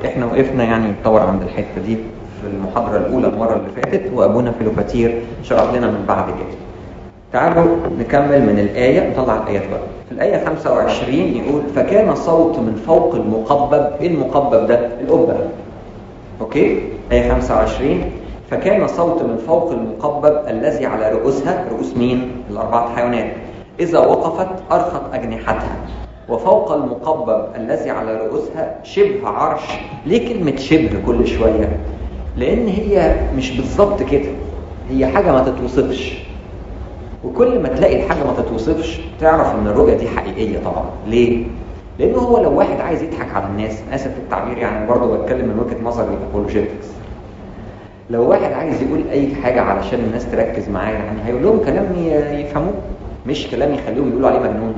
احنا وقفنا يعني نطور عند الحتة دي في المحاضرة الأولى المرة اللي فاتت، وأبونا فيلوباتير شرح لنا من بعد كده. تعالوا نكمل من الآية، نطلع الآيات بقى. في الآية 25 يقول: فكان صوت من فوق المقبب. إيه المقبب ده؟ القبة. أوكي؟ آية 25: فكان صوت من فوق المقبب الذي على رؤوسها، رؤوس مين؟ الأربعة حيوانات، إذا وقفت أرخت أجنحتها، وفوق المقبب الذي على رؤوسها شبه عرش. ليه كلمة شبه كل شوية؟ لأن هي مش بالظبط كده، هي حاجة ما تتوصفش، وكل ما تلاقي الحاجة ما تتوصفش تعرف ان الرؤية دي حقيقية طبعا. ليه؟ لأنه هو لو واحد عايز يضحك على الناس، آسف في التعبير يعني، برضه بتكلم من وجهة نظر الابولوجيتكس، لو واحد عايز يقول أي حاجة علشان الناس تركز معاه يعني هيقول لهم كلام يفهموه، مش كلام يخليهم يقولوا عليه مجنون.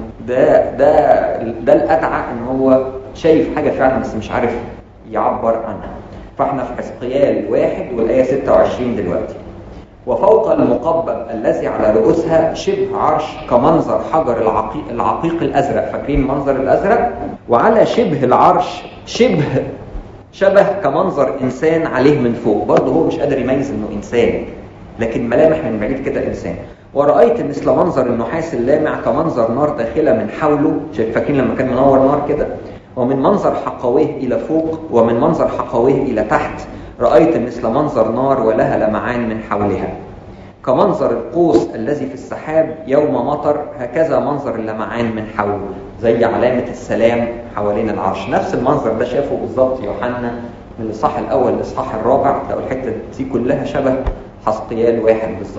ده الأدعى ان هو شايف حاجة فعلا بس مش عارف يعبر عنها. فاحنا في حزقيال 1 والآية 26 دلوقتي: وفوق المقبب الذي على رؤوسها شبه عرش كمنظر حجر العقيق الأزرق. فاكرين المنظر الأزرق؟ وعلى شبه العرش شبه كمنظر إنسان عليه من فوق. برضه هو مش قادر يميز إنه إنسان، لكن ملامح من بعيد كده إنسان. ورأيت مثل منظر النحاس اللامع كمنظر نار داخلة من حوله. فاكرين لما كان منور نار كده؟ ومن منظر حقويه إلى فوق ومن منظر حقويه إلى تحت رأيت مثل منظر نار ولها لمعان من حولها كمنظر القوس الذي في السحاب يوم مطر، هكذا منظر اللمعان من حوله، زي علامة السلام حوالين العرش. نفس المنظر ده شافه بالظبط يوحنا من الإصحاح الأول للإصحاح الرابع. لو الحتة دي كلها شبه حزقيال 1 بالظبط.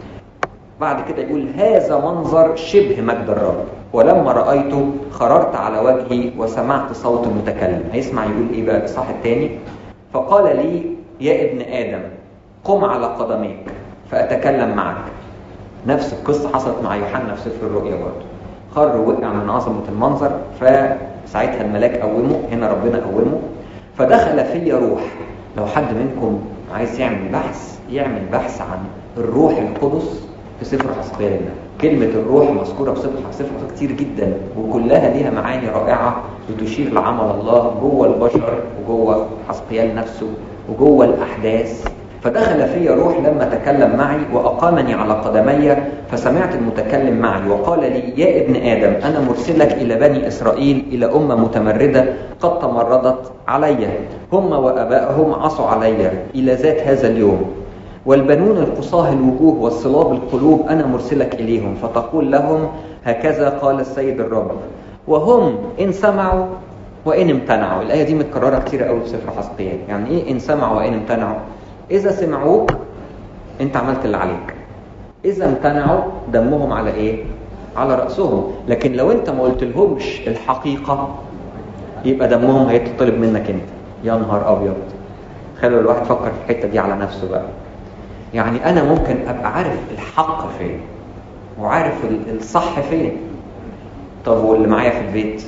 بعد كده يقول: هذا منظر شبه مجد الرب، ولما رأيته خررت على وجهي وسمعت صوت المتكلم. هيسمع يقول إيه بقى الإصحاح الثاني؟ فقال لي: يا ابن آدم قم على قدميك فأتكلم معك. نفس القصة حصلت مع يوحنا في سفر الرؤيا برضه. خر ووقع من عظمة المنظر، فساعتها الملاك قومه، هنا ربنا قومه، فدخل في روح. لو حد منكم عايز يعمل بحث عن الروح القدس في سفر حزقيال، كلمة الروح مذكورة في سفر كتير جدا، وكلها ليها معاني رائعة بتشير لعمل الله جوه البشر وجوه حزقيال نفسه وجوه الأحداث. فدخل في روح لما تكلم معي وأقامني على قدمي، فسمعت المتكلم معي وقال لي: يا ابن آدم أنا مرسلك إلى بني إسرائيل، إلى أمة متمردة قد تمردت علي، هم وأبائهم عصوا علي إلى ذات هذا اليوم، والبنون القصاه الوجوه والصلاب القلوب أنا مرسلك إليهم، فتقول لهم: هكذا قال السيد الرب، وهم إن سمعوا وإن امتنعوا. الآية دي متكررة كتير قوي في سفر حزقيال. يعني إيه إن سمعوا وإن امتنعوا؟ إذا سمعوك أنت عملت اللي عليك، إذا امتنعوا دمهم على إيه؟ على رأسهم. لكن لو أنت ما قلت لهمش الحقيقة يبقى دمهم هيتطلب منك أنت. يا نهار أبيض! خلوا الواحد فكر في الحتة دي على نفسه بقى. يعني أنا ممكن أبقى عارف الحق فين وعارف الصح فين. طب واللي معايا في البيت؟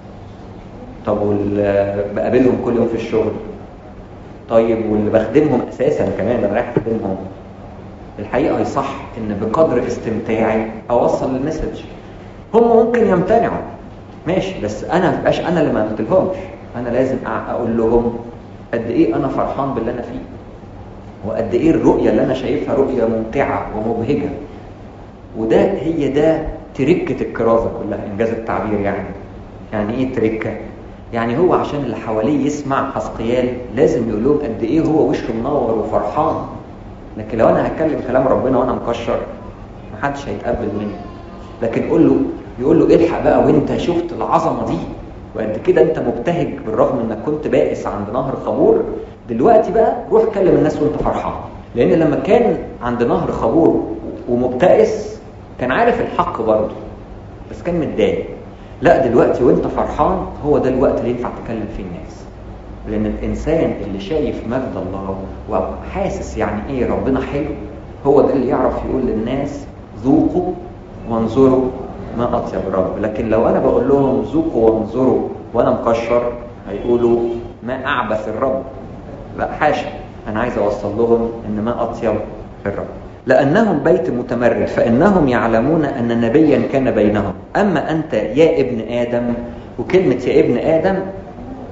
طب واللي بقابلهم كل يوم في الشغل؟ طيب واللي بخدمهم أساسا كمان، ده رايح أخدمهم. الحقيقة يصح إن بقدر استمتاعي أوصل المسج. هم ممكن يمتنعوا ماشي، بس أنا مبقاش أنا اللي ما قلتلهمش. أنا لازم أقول لهم قد إيه أنا فرحان باللي أنا فيه، وقد إيه الرؤية اللي أنا شايفها رؤية ممتعة ومبهجة. هي ده تركة الكرازة كلها، إنجاز التعبير يعني. يعني إيه تركة؟ يعني هو عشان اللي حواليه يسمع حزقيال لازم يقول لهم قد إيه هو وشه منور وفرحان. لكن لو أنا هتكلم كلام ربنا وأنا مكشر محدش هيتقبل مني. لكن يقول له الحق بقى، وانت شفت العظمة دي وقد كده انت مبتهج بالرغم انك كنت بائس عند نهر خبور، دلوقتي بقى روح كلم الناس وانت فرحان. لان لما كان عند نهر خبور ومبتئس كان عارف الحق برضه بس كان متضايق. لا دلوقتي وانت فرحان هو ده الوقت اللي ينفع تكلم فيه الناس. لان الانسان اللي شايف مجد الله وحاسس يعني ايه ربنا حلو، هو ده اللي يعرف يقول للناس ذوقوا وانظروا ما اطيب الرب. لكن لو انا بقول لهم ذوقوا وانظروا وانا مكشر هيقولوا ما اعبث الرب. لا حاشا، انا عايز اوصل لهم ان ما اطيب الرب. لانهم بيت متمرد فانهم يعلمون ان نبيا كان بينهم. اما انت يا ابن ادم، وكلمه يا ابن ادم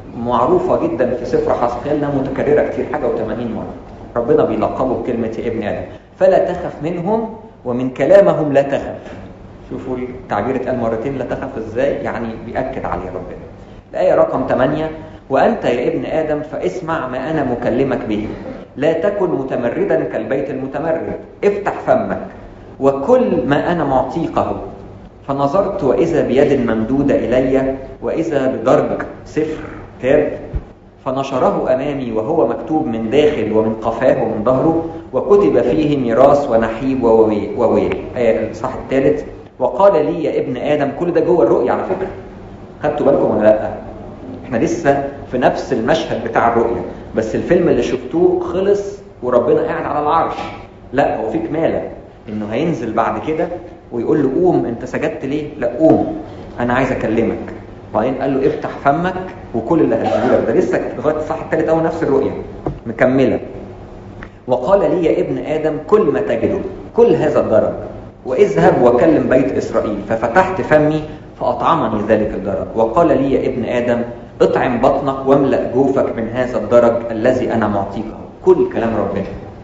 معروفة جدا في سفر حزقيال، انها متكررة كتير، حاجة و80 مرة. ربنا بيلقبه بكلمة يا ابن آدم، فلا تخف منهم ومن كلامهم لا تخف. شوفوا التعبير اتقال مرتين لا تخف ازاي، يعني بيأكد عليه ربنا. الآية رقم 8، وأنت يا ابن آدم فاسمع ما أنا مكلمك به، لا تكن متمردا كالبيت المتمرد، افتح فمك وكل ما أنا معطيقه. فنظرت وإذا بيد ممدودة إلي، وإذا بدرج سفر كتاب، فنشره أمامي وهو مكتوب من داخل ومن قفاه ومن ظهره، وكتب فيه ميراث ونحيب وويل. الإصحاح الثالث، وقال لي يا ابن آدم. كل ده جوه الرؤيا على فكرة، خدتوا بالكم ولا لا؟ احنا لسه في نفس المشهد بتاع الرؤيا، بس الفيلم اللي شفتوه خلص وربنا قاعد على العرش. لا، هو في كمالة، انه هينزل بعد كده ويقول له قوم، انت سجدت ليه؟ لا قوم، انا عايز اكلمك. وبعدين قال له افتح فمك وكل اللي هديهولك. ده لسه لغايه الصح الثالث اهو، نفس الرؤيه مكمله. وقال لي يا ابن ادم كل ما تجده، كل هذا الدرج، واذهب وكلم بيت اسرائيل. ففتحت فمي فاطعمني ذلك الدرج. وقال لي يا ابن ادم اطعم بطنك واملأ جوفك من هذا الدرج الذي انا معطيكه. كل كلام ربنا.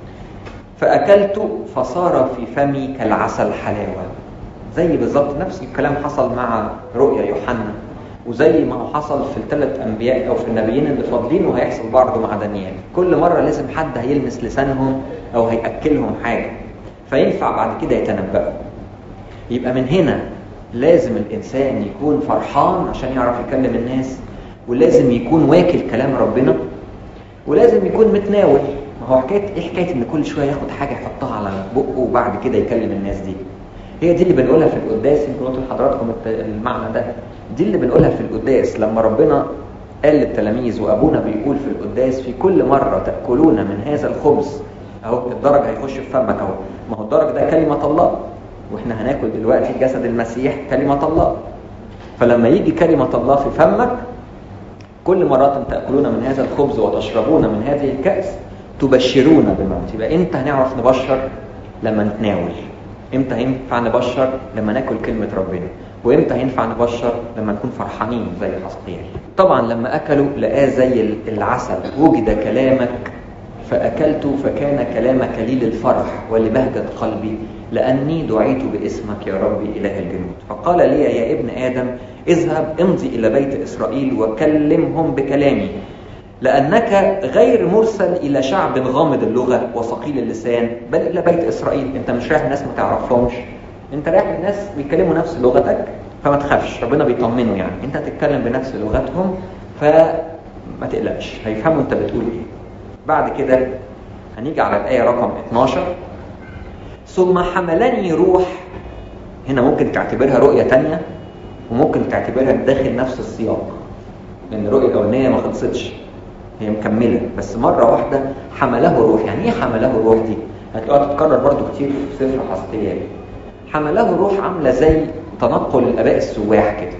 فاكلت فصار في فمي كالعسل حلاوه. زي بالظبط نفس الكلام حصل مع رؤيا يوحنا، وزي ما هو حصل في الثلاث انبياء او في النبيين اللي فاضلين، وهيحصل برضه مع دانيال. كل مره لازم حد هيلمس لسانهم او هياكلهم حاجه، فينفع بعد كده يتنبأوا. يبقى من هنا لازم الانسان يكون فرحان عشان يعرف يكلم الناس، ولازم يكون واكل كلام ربنا، ولازم يكون متناول. ما هو حكايه ان كل شويه ياخد حاجه يحطها على بقه وبعد كده يكلم الناس، هي دي اللي بنقولها في القداس. يمكن قلت لحضراتكم المعنى ده. دي اللي بنقولها في القداس لما ربنا قال للتلاميذ، وابونا بيقول في القداس في كل مره تاكلون من هذا الخبز. اهو الدرج هيخش في فمك اهو، ما هو الدرج ده كلمه الله، واحنا هناكل دلوقتي جسد المسيح كلمه الله. فلما يجي كلمه الله في فمك، كل مرة تأكلون من هذا الخبز وتشربون من هذه الكأس تبشرون بالموت. يبقى امتى هنعرف نبشر؟ لما نتناول. امتى هينفع نبشر؟ لما ناكل كلمة ربنا. وامتى هينفع نبشر؟ لما نكون فرحانين زي حزقيال. طبعا لما أكلوا لقاه زي العسل، وجد كلامك فأكلت فكان كلامك لي للفرح ولبهجة قلبي، لأني دعيت باسمك يا ربي إله الجنود. فقال لي يا ابن آدم اذهب امضي إلى بيت إسرائيل وكلمهم بكلامي، لأنك غير مرسل إلى شعب غامض اللغة وثقيل اللسان، بل إلى بيت إسرائيل. أنت مش رايح الناس ما تعرفهمش، أنت رايح الناس بيتكلموا نفس لغتك، فما تخافش. ربنا بيطمنه، يعني أنت هتتكلم بنفس لغتهم فما تقلقش، هيفهموا أنت بتقول إيه. بعد كده هنيجي على الآية رقم 12. ثم حملني روح. هنا ممكن تعتبرها رؤية تانية، وممكن تعتبرها داخل نفس السياق، لأن الرؤية الأولانية ما خلصتش، هي مكملة، بس مرة واحدة حمله روح. يعني ايه حمله روح دي؟ هتلاقيها تتكرر برضو كتير في سفر حزقيال. حمله روح عاملة زي تنقل الآباء السواح كده،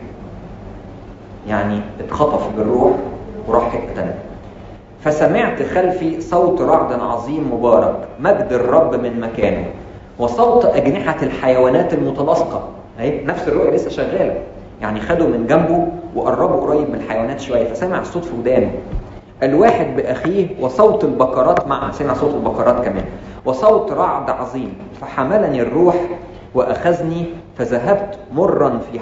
يعني اتخطف بالروح وراح حتة تانية. فسمعت خلفي صوت رعد عظيم مبارك، مجد الرب من مكانه، وصوت أجنحة الحيوانات المتلاصقة. اهي نفس الرؤية لسه شغالة، يعني خدوا من جنبه وقربوا قريب من الحيوانات شوية، فسمع الصوت في ودانه، الواحد بأخيه، وصوت البقرات معه، سمع صوت البقرات كمان، وصوت رعد عظيم. فحملني الروح وأخذني، فذهبت مرا في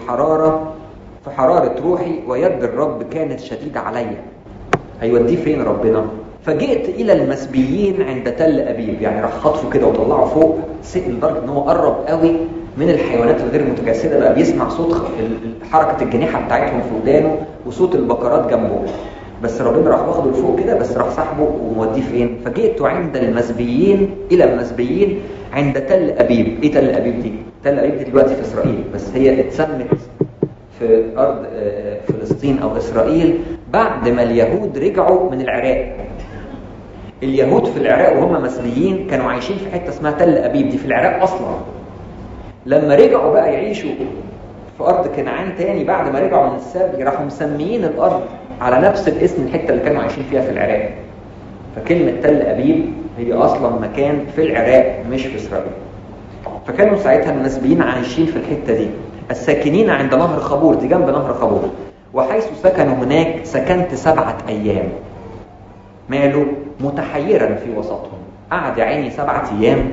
حرارة روحي، ويد الرب كانت شديدة علي. هيوديه فين ربنا؟ فجئت إلى المسبيين عند تل أبيب، يعني راح خطفه كده وطلعه فوق سئل لدرجة إن هو قرب قوي من الحيوانات الغير متجسدة، بقى بيسمع صوت حركة الجنيحة بتاعتهم في ودانه وصوت البقرات جنبه. بس ربنا راح واخده لفوق كده، بس راح سحبه وموديه فين؟ فجئت عند المسبيين، إلى المسبيين عند تل أبيب. إيه تل أبيب دي؟ تل أبيب دي دلوقتي في إسرائيل، بس هي اتسمت في أرض فلسطين أو إسرائيل بعد ما اليهود رجعوا من العراق. اليهود في العراق وهم مسبيين كانوا عايشين في حتة اسمها تل أبيب، دي في العراق أصلا. لما رجعوا بقى يعيشوا في أرض كنعان تاني بعد ما رجعوا من السبي، راحوا مسميين الأرض على نفس الاسم الحتة اللي كانوا عايشين فيها في العراق. فكلمة تل أبيب هي أصلا مكان في العراق مش في إسرائيل. فكانوا ساعتها المسبيين عايشين في الحتة دي، الساكنين عند نهر خبور، دي جنب نهر خبور. وحيث سكنوا هناك سكنت 7 أيام. ماله؟ متحيرا في وسطهم. قعد يا عيني 7 أيام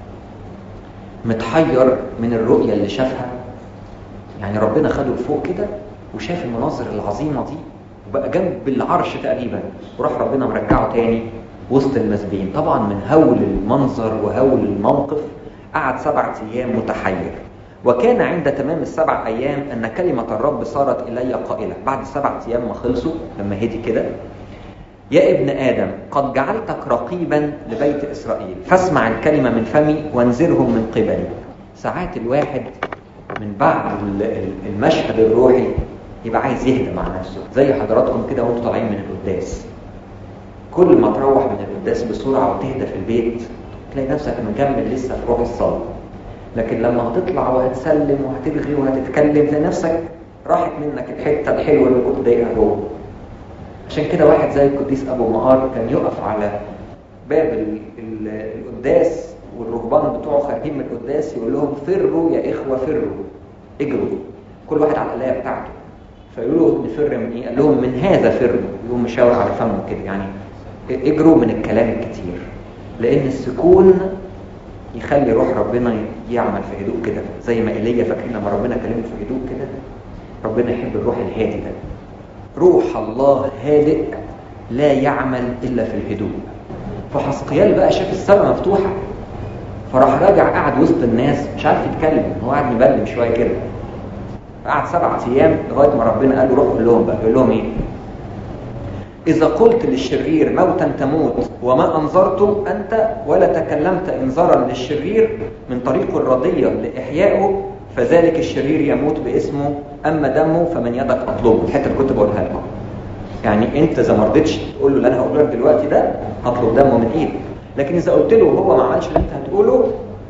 متحير من الرؤية اللي شافها. يعني ربنا خده لفوق كده وشاف المناظر العظيمة دي وبقى جنب العرش تقريبا، وراح ربنا مرجعه تاني وسط المسبيين. طبعا من هول المنظر وهول الموقف قعد 7 أيام متحير. وكان عند تمام 7 أيام أن كلمة الرب صارت إلي قائلة. بعد 7 أيام ما خلصوا، لما هدي كده: يا ابن آدم، قد جعلتك رقيبا لبيت إسرائيل، فاسمع الكلمة من فمي وانذرهم من قبلي. ساعات الواحد من بعد المشهد الروحي يبقى عايز يهدى مع نفسه، زي حضراتكم كده وانتوا طالعين من القداس. كل ما تروح من القداس بسرعة وتهدى في البيت تلاقي نفسك مكمل لسه في روح الصلاة. لكن لما هتطلع وهتسلم وهتلغي وهتتكلم تلاقي نفسك راحت منك الحتة الحلوة اللي كنت ضايقها جوه. عشان كده واحد زي القديس أبو مقار كان يقف على باب القداس والرهبان بتوعه خارجين من القداس يقول لهم: فروا يا إخوة فروا، اجروا، كل واحد على الآية بتاعته. فيقولوا له: نفر من إيه؟ قال لهم: من هذا فروا. يقوم مشاور على فمه كده، يعني اجروا من الكلام الكتير، لأن السكون يخلي روح ربنا يعمل في هدوء كده. زي ما إيليا فاكرين لما ربنا كلمه في هدوء كده، ربنا يحب الروح الهادي ده. روح الله هادئ لا يعمل إلا في الهدوء. فحسقيال بقى شاف السماء مفتوحة، فراح راجع قاعد وسط الناس مش عارف يتكلم، هو قاعد مبلم شوية كده. قعد 7 أيام لغاية ما ربنا قال له: روح قول لهم بقى. يقول لهم إيه؟ إذا قلت للشرير موتا تموت وما أنظرته أنت ولا تكلمت إنذارا للشرير من طريق الرضية لإحيائه، فذلك الشرير يموت باسمه، أما دمه فمن يدك أطلبه. الحتة اللي كنت بقولها لكم، يعني أنت إذا ما رضيتش تقول له اللي أنا هقوله لك دلوقتي ده هطلب دمه من إيدك. لكن إذا قلت له وهو ما عملش اللي أنت هتقوله،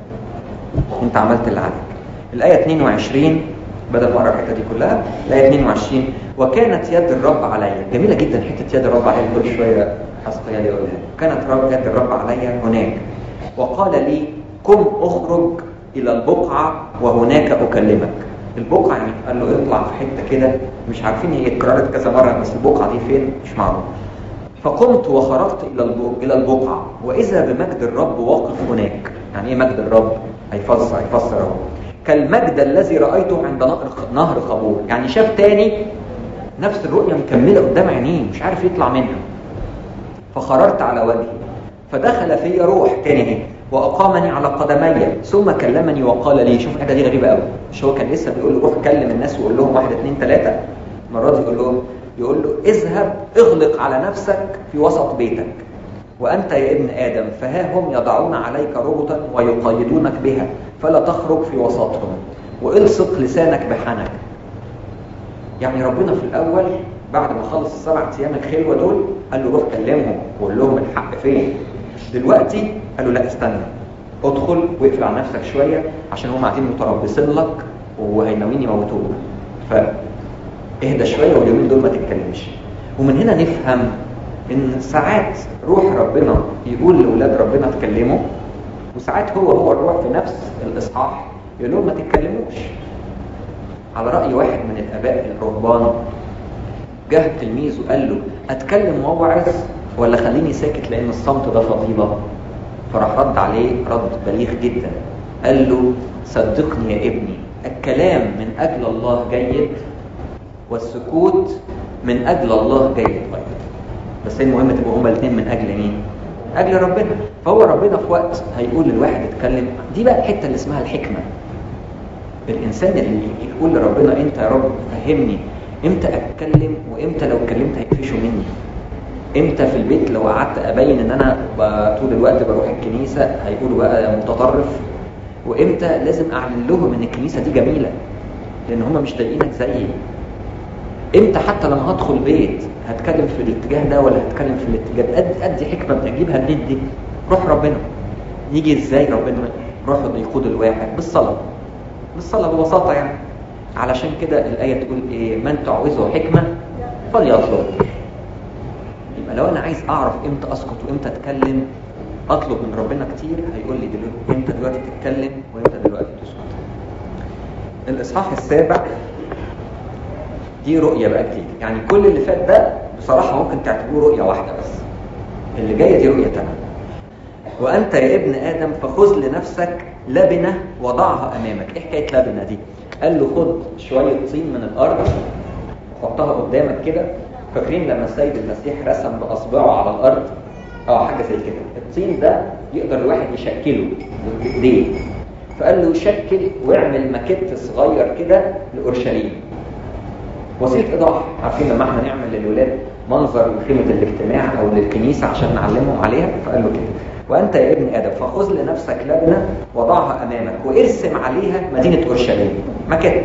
أنت عملت اللي عليك. الآية 22 بدل ما أقرأ الحتة دي كلها، الآية 22: وكانت يد الرب عليا. جميلة جدا حتة يد الرب عليا، كل شوية حسقيال يقولها. كانت يد الرب عليا هناك وقال لي: قم اخرج إلى البقعة وهناك أكلمك. البقعة يعني قال له اطلع في حتة كده، مش عارفين هي اتكررت كذا مرة بس البقعة دي فين مش معروف. فقمت وخرجت إلى البقعة وإذا بمجد الرب واقف هناك. يعني إيه مجد الرب؟ هيفسر اهو: كالمجد الذي رأيته عند نهر خبور. يعني شاف تاني نفس الرؤية مكملة قدام عينيه مش عارف يطلع منها. فخررت على وجهي فدخل في روح تاني وأقامني على قدمي ثم كلمني وقال لي. شوف الحاجة دي غريبة قوي، مش هو كان لسه بيقول له روح كلم الناس وقول لهم 1 2 3؟ المرة دي يقول له اذهب اغلق على نفسك في وسط بيتك، وأنت يا ابن آدم فها هم يضعون عليك ربطا ويقيدونك بها فلا تخرج في وسطهم، والصق لسانك بحنك. يعني ربنا في الأول بعد ما خلص 7 أيام الخلوة دول قال له روح كلمهم وقول لهم الحق فين. دلوقتي قال له لا استنى، ادخل واقفل على نفسك شوية عشان هم قاعدين متربصين لك وهيناويين يموتوك، فاهدى شوية واليومين دول ما تتكلمش. ومن هنا نفهم ان ساعات روح ربنا يقول لأولاد ربنا تكلموا، وساعات هو الروح في نفس الإصحاح يقول لهم ما تتكلموش. على رأي واحد من الآباء الرهبان، جه تلميذه قال له أتكلم وأوعظ ولا خليني ساكت لأن الصمت ده فضيلة؟ فراح رد عليه رد بليغ جدا، قال له صدقني يا ابني، الكلام من أجل الله جيد والسكوت من أجل الله جيد أيضا، بس المهم تبقوا هما الاثنين من أجل مين؟ أجل ربنا. فهو ربنا في وقت هيقول للواحد اتكلم. دي بقى الحتة اللي اسمها الحكمة. الإنسان اللي يقول لربنا أنت يا رب فهمني امتى اتكلم وامتى لو اتكلمت هيقفشوا مني، امتى في البيت لو قعدت ابين ان انا طول الوقت بروح الكنيسه هيقولوا بقى متطرف، وامتى لازم اعلن لهم ان الكنيسه دي جميله لان هم مش ضايقينك زيي، امتى حتى لما هدخل بيت هتكلم في الاتجاه ده ولا هتكلم في الاتجاه. ادي حكمه بنجيبها منين دي؟ روح ربنا. يجي ازاي ربنا؟ روح يقود الواحد بالصلاه ببساطه يعني. علشان كده الآية تقول إيه؟ من تعوزه حكمة فليطلب. يبقى لو أنا عايز أعرف إمتى أسكت وإمتى أتكلم أطلب من ربنا كتير، هيقول لي إمتى دلوقتي تتكلم وإمتى دلوقتي تسكت. الإصحاح 7 دي رؤية بقى جديدة. يعني كل اللي فات ده بصراحة ممكن تعتبروه رؤية واحدة بس، اللي جاية دي رؤية تانية. وأنت يا ابن آدم فخذ لنفسك لبنة وضعها أمامك. إيه حكاية لبنة دي؟ قال له خد شوية طين من الأرض وحطها قدامك كده. فاكرين لما السيد المسيح رسم بأصبعه على الأرض؟ حاجة زي كده. الطين ده يقدر الواحد يشكله بإيديه. فقال له شكل واعمل ماكيت صغير كده لأورشليم، وسيلة إيضاح. عارفين لما احنا نعمل للولاد منظر لخيمة الاجتماع أو للكنيسة عشان نعلمهم عليها، فقال له كده وأنت يا ابن آدم فخذ لنفسك لبنة وضعها أمامك وارسم عليها مدينة أورشليم، ماكيت،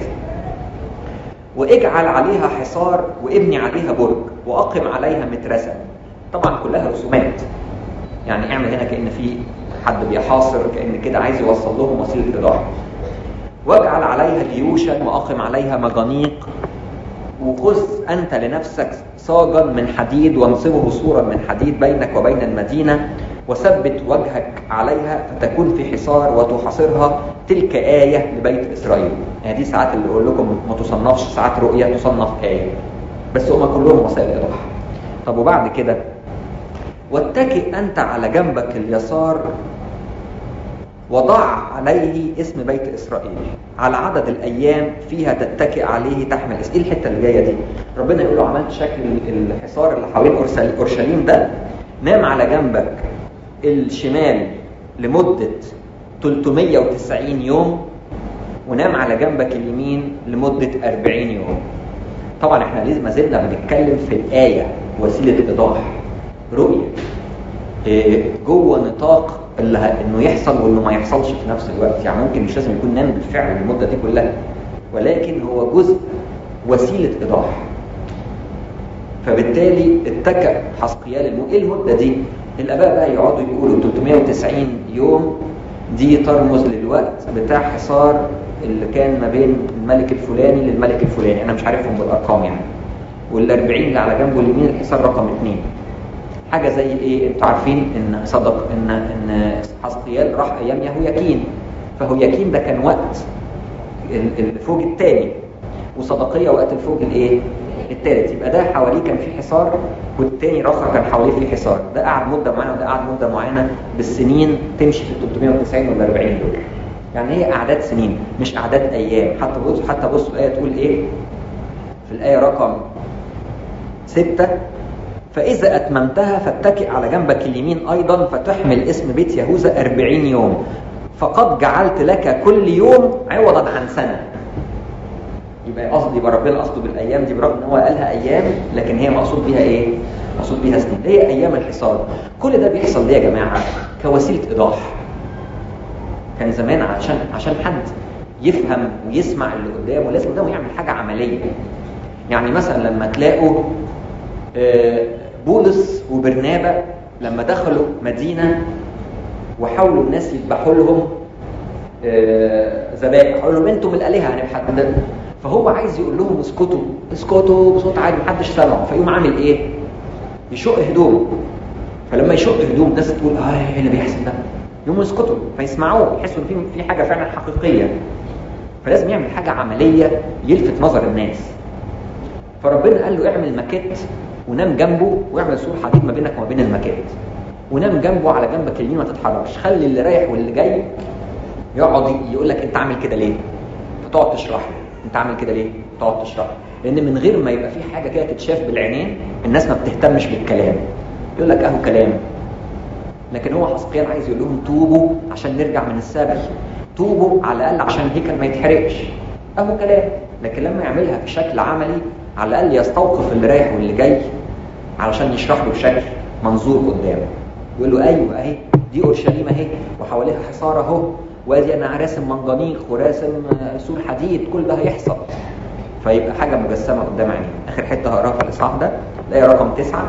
واجعل عليها حصار وابني عليها برج وأقم عليها مترسة. طبعا كلها رسومات، يعني اعمل هنا كأن في حد بيحاصر، كأن كده عايز يوصل لهم وسيلة إيضاح. واجعل عليها جيوشا وأقم عليها مجانيق، وخذ أنت لنفسك صاجا من حديد وانصبه سورا من حديد بينك وبين المدينة، وثبت وجهك عليها فتكون في حصار وتحاصرها. تلك آية لبيت إسرائيل. يعني دي ساعات اللي أقول لكم ما تصنفش ساعات رؤية، تصنف آية، بس هما كلهم وسائل إيضاح. طب وبعد كده واتكئ أنت على جنبك اليسار وضع عليه اسم بيت إسرائيل على عدد الأيام فيها تتكئ عليه تحمل اسم. إيه الحتة اللي جاية دي؟ ربنا يقول له عملت شكل الحصار اللي حوالين أورشليم ده، نام على جنبك الشمال لمدة 390 يوم، ونام على جنبك اليمين لمدة 40 يوم. طبعا احنا لازم ما زلنا بنتكلم في الآية وسيلة إيضاح، رؤية جوه نطاق انه يحصل وانه ما يحصلش في نفس الوقت. يعني ممكن مش لازم يكون نام بالفعل المدة دي كلها، ولكن هو جزء وسيلة إيضاح. فبالتالي اتكأ حسقيال ايه المدة دي؟ الآباء بقى يقعدوا يقولوا 390 يوم دي ترمز للوقت بتاع حصار اللي كان ما بين الملك الفلاني للملك الفلاني، انا مش عارفهم بالارقام يعني. وال40 اللي على جنبه اليمين الحصار رقم 2. حاجه زي ايه؟ انتوا عارفين ان صدق ان حسقيال راح ايام يهوياكين، فهوياكين ده كان وقت الفوج الثاني، وصدقيه وقت الفوج الايه؟ الثالث. يبقى ده حواليه كان في حصار، والتاني الاخر كان حواليه في حصار. ده قعد مده معينه وده قعد مده معينه بالسنين تمشي في 390 ولا 40 دول. يعني هي اعداد سنين مش اعداد ايام. حتى بصوا الايه تقول ايه في الايه رقم 6: فاذا اتممتها فاتكئ على جنبك اليمين ايضا فتحمل اسم بيت يهوذا 40 يوم، فقد جعلت لك كل يوم عوضا عن سنه. يبقى ربنا قصده بالايام دي، برغم ان هو قالها ايام لكن هي مقصود بيها ايه؟ مقصود بيها سنين. هي ايام الحصار. كل ده بيحصل ليه يا جماعه؟ كوسيله ايضاح. كان زمان عشان حد يفهم ويسمع اللي قدامه لازم قدامه يعمل حاجه عمليه. يعني مثلا لما تلاقوا بولس وبرنابا لما دخلوا مدينه وحاولوا الناس يذبحوا لهم ذبائح، قالوا لهم انتم الالهه هنبحث. فهو عايز يقول لهم اسكتوا اسكتوا بصوت عالي محدش سامعه. فيقوم عامل ايه؟ يشق هدومه. فلما يشق هدوم الناس تقول ايه اللي بيحصل ده؟ يقوموا يسكتوا فيسمعوه، يحسوا ان في حاجه فعلا حقيقيه. فلازم يعمل حاجه عمليه يلفت نظر الناس. فربنا قال له اعمل ماكيت ونام جنبه، واعمل سور حديد ما بينك وما بين الماكيت، ونام جنبه على جنبك اليمين ما تتحركش. خلي اللي رايح واللي جاي يقعد يقول لك انت عامل كده ليه؟ فتقعد تشرح له انت عامل كده ليه؟ تقعد تشرح له. لان من غير ما يبقى في حاجه كده تتشاف بالعينين الناس ما بتهتمش بالكلام، يقول لك اهو كلام. لكن هو حسقيال عايز يقول لهم توبوا عشان نرجع من السبي، توبوا على الاقل عشان الهيكل ما يتحرقش، اهو كلام. لكن لما يعملها بشكل عملي على الاقل يستوقف اللي رايح واللي جاي علشان يشرح له بشكل منظور قدامه. يقول له ايوه اهي دي اورشليم اهي وحواليها حصار اهو، وادي انا راسم منجنيق وراسم سور حديد، كل ده هيحصل. فيبقى حاجه مجسمه قدام عينيه. اخر حته هقراها في الاصحاح ده الايه رقم 9: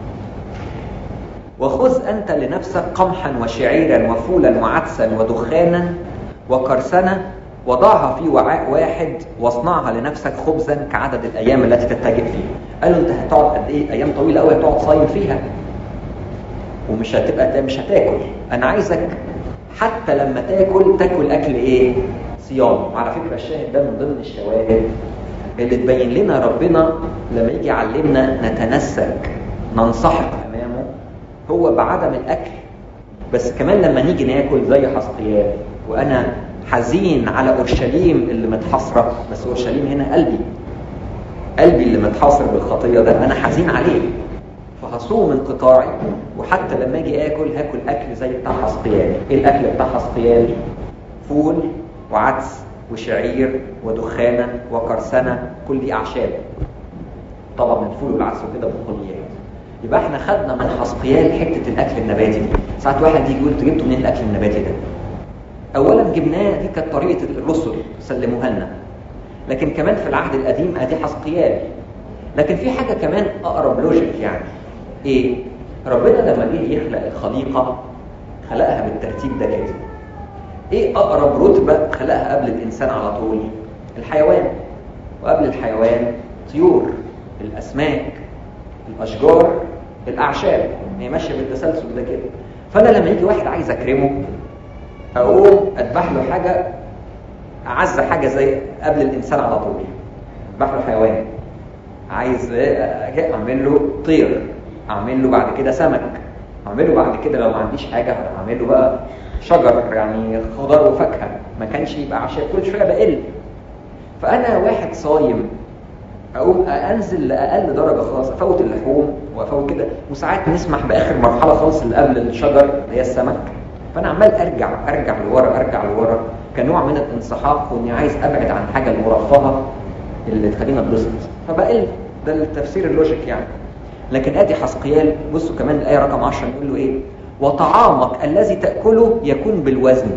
وخذ أنت لنفسك قمحا وشعيرا وفولا وعدسا ودخانا وكرسنة وضعها في وعاء واحد واصنعها لنفسك خبزا كعدد الأيام التي تتجه فيها. قالوا أنت هتقعد قد إيه؟ أيام طويلة قوي هتقعد صايم فيها ومش هتاكل. أنا عايزك حتى لما تاكل أكل إيه؟ صيام. وعلى فكرة الشاهد ده من ضمن الشواهد اللي تبين لنا ربنا لما يجي يعلمنا نتنسك ننسحق امامه هو بعدم الاكل. بس كمان لما نيجي ناكل زي حسقيال، وانا حزين على اورشليم اللي متحاصره، بس اورشليم هنا قلبي اللي متحاصر بالخطيه ده انا حزين عليه، فهصوم انقطاعي. وحتى لما اجي اكل هاكل اكل زي بتاع حسقيال. ايه الاكل بتاع حسقيال؟ فول وعدس وشعير ودخانه وقرصنه، كل دي اعشاب طبعا من الفول والعدس وكده بقوليات. يبقى احنا خدنا من حسقيال حته الاكل النباتي دي. ساعات واحد يجي يقول انتوا جبتوا منين الاكل النباتي ده؟ اولا جبناه، دي كانت طريقه الرسل سلموها لنا، لكن كمان في العهد القديم ادي حسقيال. لكن في حاجه كمان اقرب لوجيك، يعني ايه؟ ربنا لما جه يخلق الخليقه خلقها بالترتيب ده كده. ايه اقرب رتبه خلقها قبل الانسان على طول؟ الحيوان. وقبل الحيوان طيور، الاسماك، الاشجار، الاعشاب. هي ماشيه بالتسلسل ده كده. فانا لما يجي واحد عايز اكرمه اقوم اذبح له حاجه اعز حاجه زي قبل الانسان على طول، اذبح له حيوان. عايز اعمل له طير، اعمل له بعد كده سمك، اعمل له بعد كده لو ما عنديش حاجه اعمل له بقى شجر، يعني خضار وفاكهه، ما كانش يبقى عشان كل شويه بقل. فانا واحد صايم اقوم انزل لاقل درجه خالص، افوت اللحوم وافوت كده. وساعات نسمح باخر مرحله خالص اللي قبل الشجر اللي هي السمك. فانا عمال ارجع لورا كنوع من الانسحاق، واني عايز ابعد عن حاجه المرفهه اللي تخلينا نبسط، فبقل. ده التفسير اللوجيك يعني. لكن ادي حسقيال، بصوا كمان الايه رقم 10 يقول له ايه؟ وطعامك الذي تاكله يكون بالوزن،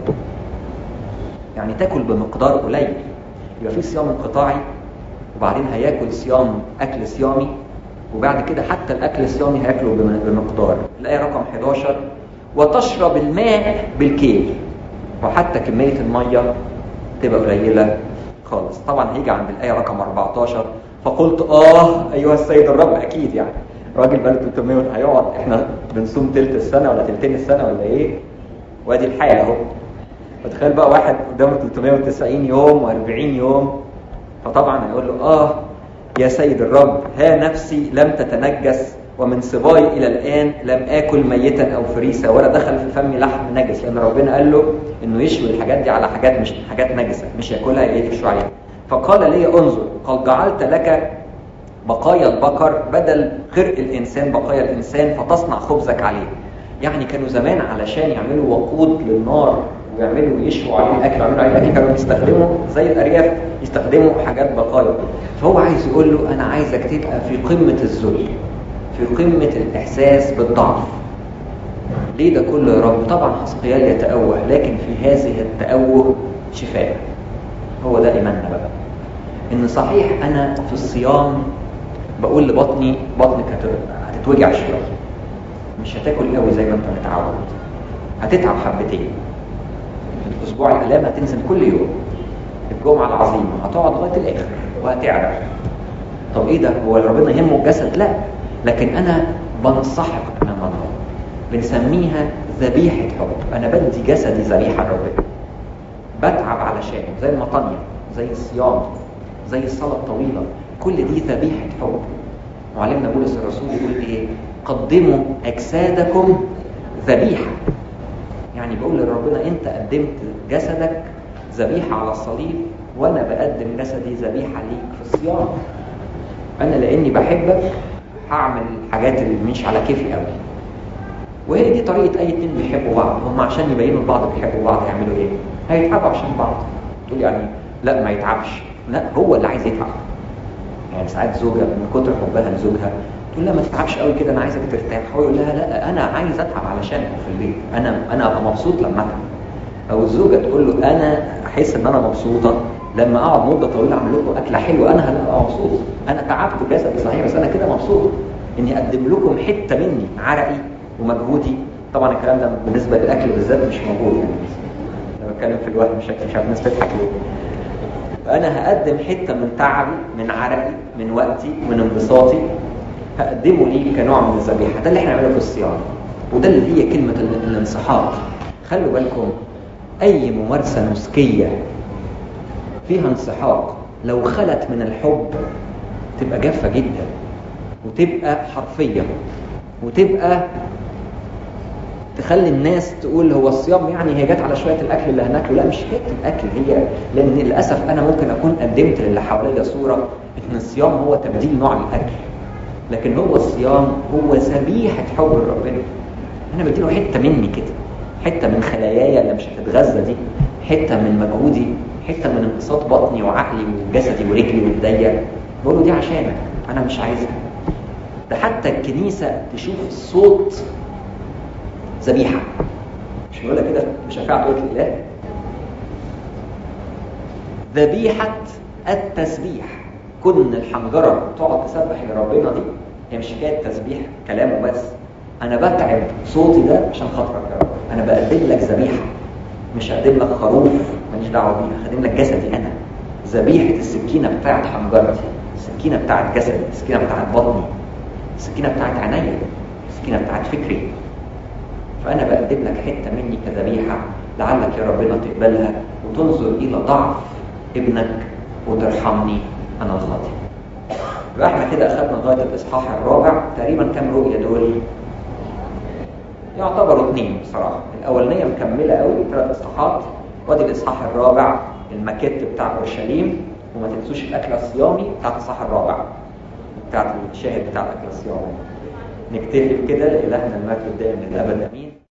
يعني تاكل بمقدار قليل. يبقى في صيام انقطاعي، وبعدين هياكل اكل صيامي، وبعد كده حتى الاكل الصيامي هياكله بمقدار. الايه رقم 11 وتشرب الماء بالكيل، وحتى كميه الميه تبقى قليله خالص. طبعا هيجي عند الايه رقم 14 فقلت ايها السيد الرب. اكيد يعني راجل بقى 300 هيقعد، احنا بنصوم تلت السنه ولا تلتين السنه ولا ايه؟ وادي الحياه اهو. فتخيل بقى واحد قدامه 390 يوم و40 يوم، فطبعا هيقول له يا سيد الرب، ها نفسي لم تتنجس، ومن صباي الى الان لم اكل ميتا او فريسه، ولا دخل في فمي لحم نجس. لان ربنا قال له انه يشوي الحاجات دي على حاجات مش حاجات نجسه، مش ياكلها يشوي عليها. فقال لي انظر، قد جعلت لك بقايا البقر بدل خرق الانسان بقايا الانسان، فتصنع خبزك عليه. يعني كانوا زمان علشان يعملوا وقود للنار ويعملوا يشووا عليه الاكل، يعملوا عليه الاكل، كانوا بيستخدموا زي الارياف، يستخدموا حاجات بقايا. فهو عايز يقول له انا عايزك تبقى في قمه الذل، في قمه الاحساس بالضعف. ليه ده كله يا رب؟ طبعا حسقيال يتأوه، لكن في هذه التأوه شفاء. هو ده ايماننا بقى، ان صحيح انا في الصيام بقول لبطني بطنك هتتوجع شويه، مش هتاكل قوي زي ما انت متعود، هتتعب حبتين. الاسبوع الالام هتنزل كل يوم، الجمعه العظيمه هتقعد لغايه الاخر وهتعرف. طب ايه ده؟ هو ربنا يهمه الجسد؟ لا، لكن انا بنسحق امام الله، بنسميها ذبيحه حب. انا بدي جسدي ذبيحه لربنا، بتعب علشان زي المطنيه، زي الصيام، زي الصلاه الطويله، كل دي ذبيحه حب. معلمنا بولس الرسول يقول ايه؟ قدموا اجسادكم ذبيحه. يعني بقول لربنا انت قدمت جسدك ذبيحه على الصليب، وانا بقدم جسدي ذبيحه ليك في الصيام. انا لاني بحبك هعمل الحاجات اللي مش على كيفي قوي. وهي دي طريقه اي اتنين بيحبوا بعض. هم عشان يبينوا لبعض بيحبوا بعض يعملوا ايه؟ هيتعبوا عشان بعض. تقول يعني لا ما يتعبش، لا هو اللي عايز يتعب. يعني ساعات زوجه من كتر حبها لزوجها تقول لها ما تتعبش قوي كده، انا عايزك ترتاح. هو يقول لها لا انا عايز اتعب علشانك في البيت، انا ابقى مبسوط لما اتعب. او الزوجه تقول له انا احس ان انا مبسوطه لما اقعد مده طويله اعمل لكم اكله حلوه، انا هبقى مبسوط. انا تعبت جسدي صحيح بس انا كده مبسوط اني اقدم لكم حته مني، عرقي ومجهودي. طبعا الكلام ده بالنسبه للاكل بالذات مش موجود، يعني انا بتكلم في الوهم مش عارف الناس تضحك ليه. فانا هقدم حته من تعبي، من عرقي، من وقتي، من انبساطي، هقدمه ليه كنوع من الذبيحه. ده اللي احنا بنعمله في الصيام، وده اللي هي كلمه الانسحاق. خلوا بالكم، اي ممارسه نسكيه فيها انسحاق لو خلت من الحب تبقى جافة جدا، وتبقى حرفية، وتبقى تخلي الناس تقول هو الصيام يعني هي جت على شوية الأكل اللي هناكله. لا، مش حكاية الأكل، هي لأن للأسف أنا ممكن أكون قدمت للي حواليا صورة إن الصيام هو تبديل نوع الأكل، لكن هو الصيام هو ذبيحة حب ربنا. أنا بديله حتة مني كده، حتة من خلاياي اللي مش هتتغذى دي، حتة من مجهودي، حتة من انبساط بطني وعقلي وجسدي ورجلي وإيديا، بقول له دي عشانك، أنا مش عايزها. ده حتى الكنيسة تشوف الصوت ذبيحة، مش بقولها كده بشفاعة قوة الإله، ذبيحة التسبيح. كن الحنجرة تقعد تسبح لربنا دي هي مش حكاية تسبيح كلامه بس، أنا بتعب صوتي ده عشان خاطرك يا رب، أنا بقدم لك ذبيحة، مش هقدم لك خروف ماليش دعوة بيها، هقدم لك جسدي أنا، ذبيحة السكينة بتاعت حنجرتي، السكينة بتاعت جسدي، السكينة بتاعت بطني، السكينة بتاعت عينيا، السكينة بتاعت فكري. فأنا بقدم لك حتة مني كذبيحة لعلك يا ربنا تقبلها وتنظر إلى ضعف ابنك وترحمني أنا الخاطئ. يبقى احنا كده أخذنا لغاية الإصحاح الرابع. تقريبا كام رؤية دول؟ يعتبروا 2 بصراحة. الأولانية مكملة قوي 3 إصحاحات، وادي الإصحاح الرابع المكت بتاع أورشليم. وما تنسوش الأكل الصيامي بتاع الإصحاح الرابع بتاع الشاهد بتاع الأكل الصيامي. نكتفي بكده. لإلهنا المجد الدائم للأبد آمين.